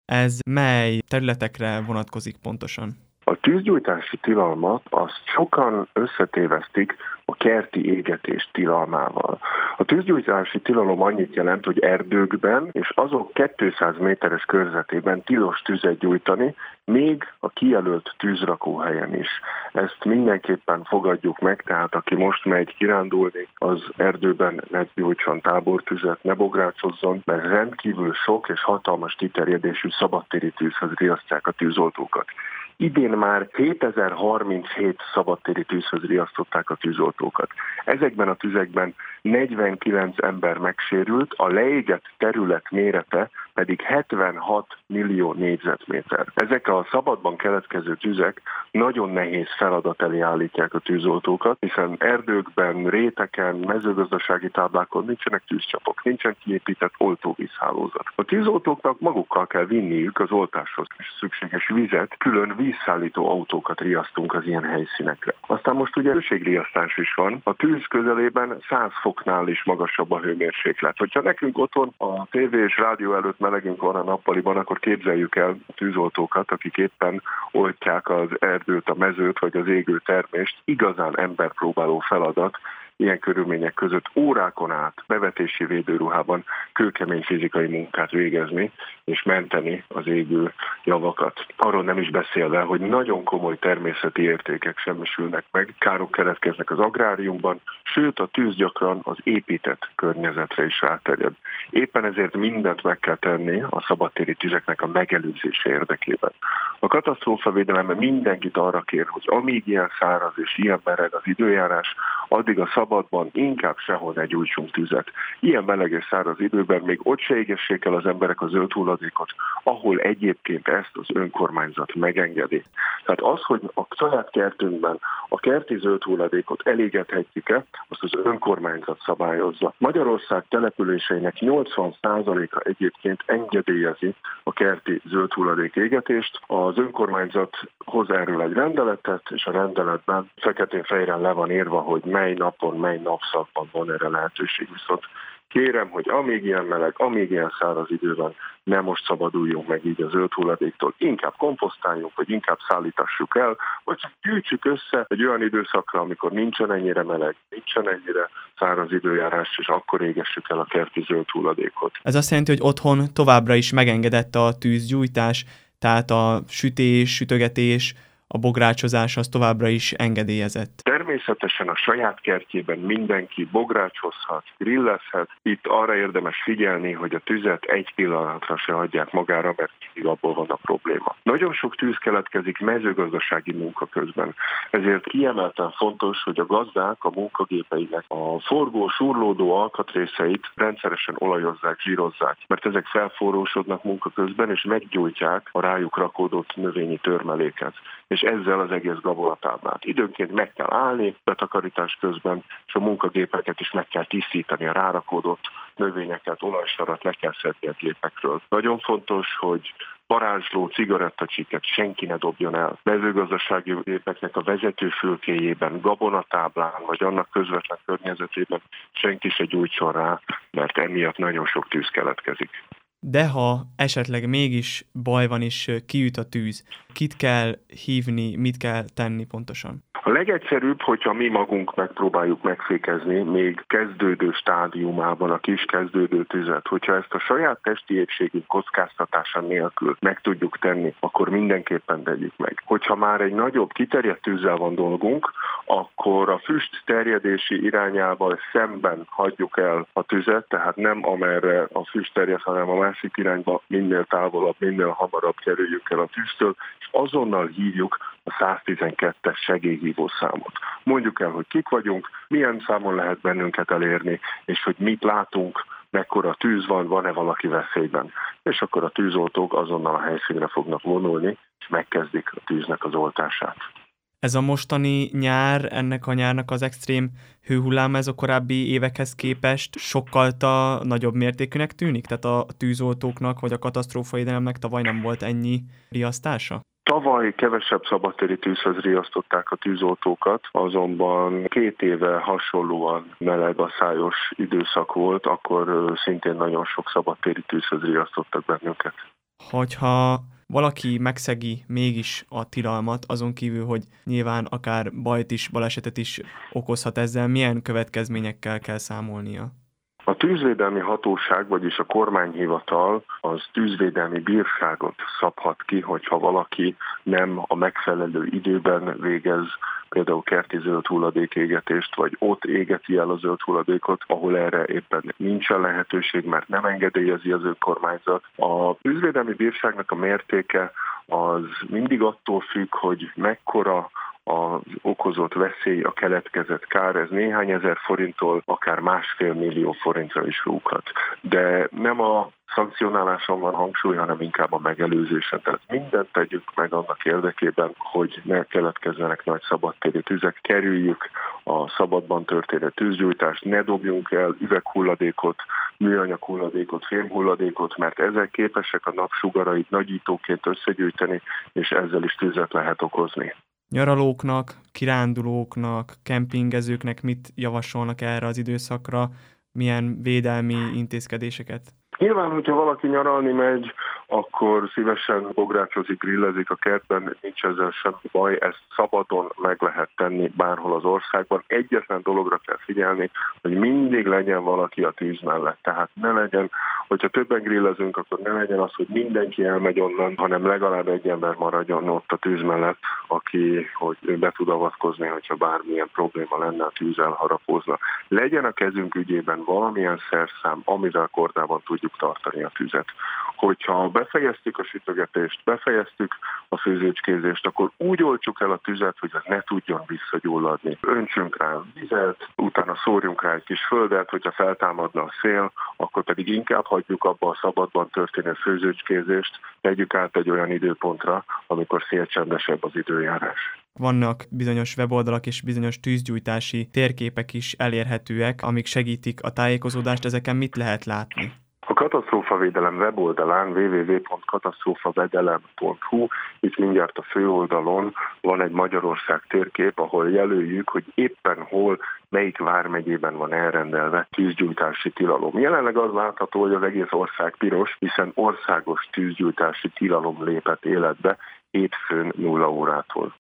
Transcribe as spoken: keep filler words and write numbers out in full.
Ez mely területekre vonatkozik pontosan? A tűzgyújtási tilalmat azt sokan összetévesztik a kerti égetés tilalmával. A tűzgyújtási tilalom annyit jelent, hogy erdőkben és azok kétszáz méteres körzetében tilos tüzet gyújtani, még a kijelölt tűzrakóhelyen is. Ezt mindenképpen fogadjuk meg, tehát aki most megy kirándulni, az erdőben ne gyújtson tábortüzet, ne bográcsozzon, mert rendkívül sok és hatalmas kiterjedésű szabadtéri tűzhöz riasztják a tűzoltókat. Idén már kétezer-harminchét szabadtéri tűzhöz riasztották a tűzoltókat. Ezekben a tüzekben negyvenkilenc ember megsérült, a leégett terület mérete pedig hetvenhat millió négyzetméter. Ezek a szabadban keletkező tüzek nagyon nehéz feladat elé állítják a tűzoltókat, hiszen erdőkben, réteken, mezőgazdasági táblákon nincsenek tűzcsapok, nincsen kiépített oltóvízhálózat. A tűzoltóknak magukkal kell vinniük az oltáshoz szükséges vizet, külön vízszállító autókat riasztunk az ilyen helyszínekre. Aztán most ugye hőségriasztás is van, a tűz közelében száz foknál is magasabb a hőmérséklet. Hogyha nekünk otthon a tévé és rádió előtt melegünk van a nappaliban, akkor képzeljük el a tűzoltókat, akik éppen oltják az erdőt, a mezőt vagy az égő termést. Igazán emberpróbáló feladat ilyen körülmények között órákon át bevetési védőruhában kőkemény fizikai munkát végezni és menteni az égő javakat. Arról nem is beszélve, hogy nagyon komoly természeti értékek semmisülnek meg, károk keletkeznek az agráriumban, sőt a tűz gyakran az épített környezetre is ráterjed. Éppen ezért mindent meg kell tenni a szabadtéri tüzeknek a megelőzése érdekében. A katasztrófavédelemben mindenkit arra kér, hogy amíg ilyen száraz és ilyen meleg az időjárás, addig a szabadban inkább sehol ne gyújtsunk tüzet. Ilyen meleg és száraz időben még ott se égessék el az emberek a zöld hulladékot, ahol egyébként ezt az önkormányzat megengedi. Tehát az, hogy a saját kertünkben a kerti zöld hulladékot elégethetjük-e, azt az önkormányzat szabályozza. Magyarország településeinek nyolcvan százaléka egyébként engedélyezi a kerti zöld hulladék égetést. Az önkormányzat hoz erről egy rendeletet, és a rendeletben feketén-fehéren le van írva, hogy mely napon, mely napszakban van erre lehetőség. Viszont kérem, hogy amíg ilyen meleg, amíg ilyen száraz idő van, nem most szabaduljunk meg így a zöld hulladéktól. Inkább komposztáljunk, vagy inkább szállítassuk el, vagy csak gyűjtsük össze egy olyan időszakra, amikor nincsen ennyire meleg, nincsen ennyire száraz időjárás, és akkor égessük el a kerti zöld hulladékot. Ez azt jelenti, hogy otthon továbbra is megengedett a tűzgyújtás, tehát a sütés, sütögetés, a bográcsozás az továbbra is engedélyezett. Természetesen a saját kertjében mindenki bográcsozhat, grillezhet. Itt arra érdemes figyelni, hogy a tüzet egy pillanatra se hagyják magára, mert mindig abból van a probléma. Nagyon sok tűz keletkezik mezőgazdasági munka közben. Ezért kiemelten fontos, hogy a gazdák a munkagépeinek a forgó, surlódó alkatrészeit rendszeresen olajozzák, zsírozzák, mert ezek felforrósodnak munka közben, és meggyújtják a rájuk rakódott növényi törmeléket. És ezzel az egész gabonatáblát. Időnként meg kell állni betakarítás közben, és a munkagépeket is meg kell tisztítani, a rárakódott növényeket, olajsarat le kell szedni a gépekről. Nagyon fontos, hogy varázsló cigarettacsiket senki ne dobjon el. Mezőgazdasági gépeknek a vezetőfülkéjében, gabonatáblán, vagy annak közvetlen környezetében senki se gyújtson rá, mert emiatt nagyon sok tűz keletkezik. De ha esetleg mégis baj van és kiüt a tűz, kit kell hívni, mit kell tenni pontosan? A legegyszerűbb, hogyha mi magunk megpróbáljuk megfékezni még kezdődő stádiumában a kis kezdődő tüzet. Hogyha ezt a saját testi épségünk kockáztatása nélkül meg tudjuk tenni, akkor mindenképpen tegyük meg. Hogyha már egy nagyobb kiterjedt tűzzel van dolgunk, akkor a füst terjedési irányával szemben hagyjuk el a tüzet, tehát nem amerre a füst terjed, hanem a másik irányba minél távolabb, minél hamarabb kerüljük el a tűztől, és azonnal hívjuk a száztizenkettes segélyhívó számot. Mondjuk el, hogy kik vagyunk, milyen számon lehet bennünket elérni, és hogy mit látunk, mekkora tűz van, van-e valaki veszélyben. És akkor a tűzoltók azonnal a helyszínre fognak vonulni, és megkezdik a tűznek az oltását. Ez a mostani nyár, ennek a nyárnak az extrém hőhullám, ez a korábbi évekhez képest sokkal nagyobb mértékűnek tűnik? Tehát a tűzoltóknak vagy a katasztrófavédelemnek tavaly nem volt ennyi riasztása? Tavaly kevesebb szabadtéri tűzhöz riasztották a tűzoltókat, azonban két éve hasonlóan meleg-aszályos időszak volt, akkor szintén nagyon sok szabadtéri tűzhöz riasztottak bennünket. Hogyha valaki megszegi mégis a tilalmat, azon kívül, hogy nyilván akár bajt is, balesetet is okozhat ezzel, milyen következményekkel kell számolnia? A tűzvédelmi hatóság, vagyis a kormányhivatal az tűzvédelmi bírságot szabhat ki, hogyha valaki nem a megfelelő időben végez például kerti zöld hulladékégetést, vagy ott égeti el a zöld hulladékot, ahol erre éppen nincsen lehetőség, mert nem engedélyezi az önkormányzat. A tűzvédelmi bírságnak a mértéke az mindig attól függ, hogy mekkora az okozott veszély, a keletkezett kár, ez néhány ezer forinttól akár másfél millió forintra is rúghat. De nem a szankcionáláson van hangsúly, hanem inkább a megelőzésen. Tehát mindent tegyük meg annak érdekében, hogy ne keletkezzenek nagy szabadtéri tüzek, kerüljük a szabadban történő tűzgyújtást, ne dobjunk el üveghulladékot, műanyag hulladékot, fémhulladékot, mert ezek képesek a napsugarait nagyítóként összegyűjteni, és ezzel is tüzet lehet okozni. Nyaralóknak, kirándulóknak, kempingezőknek mit javasolnak erre az időszakra, milyen védelmi intézkedéseket? Nyilván, hogyha valaki nyaralni megy, akkor szívesen bográcsozik, grillezik a kertben, nincs ezzel semmi baj, ezt szabadon meg lehet tenni bárhol az országban. Egyetlen dologra kell figyelni, hogy mindig legyen valaki a tűz mellett. Tehát ne legyen, hogyha többen grillezünk, akkor ne legyen az, hogy mindenki elmegy onnan, hanem legalább egy ember maradjon ott a tűz mellett, aki hogy be tud avatkozni, hogyha bármilyen probléma lenne, a tűz elharapózna. Legyen a kezünk ügyében valamilyen szerszám, amivel kordában tudjuk tartani a tüzet. Hogyha befejeztük a sütögetést, befejeztük a főzőcskézést, akkor úgy oltsuk el a tüzet, hogy ez ne tudjon visszagyulladni. Öntsünk rá vizet, utána szórjunk rá egy kis földet, hogyha feltámadna a szél, akkor pedig inkább hagyjuk abba a szabadban történő főzőcskézést, tegyük át egy olyan időpontra, amikor szélcsendesebb az időjárás. Vannak bizonyos weboldalak és bizonyos tűzgyújtási térképek is elérhetőek, amik segítik a tájékozódást, ezeken mit lehet látni? A katasztrófavédelem weboldalán double-u double-u double-u pont katasztrófavédelem pont hu, itt mindjárt a főoldalon van egy Magyarország térkép, ahol jelöljük, hogy éppen hol, melyik vármegyében van elrendelve tűzgyújtási tilalom. Jelenleg az látható, hogy az egész ország piros, hiszen országos tűzgyújtási tilalom lépett életbe hétfőn nulla órától.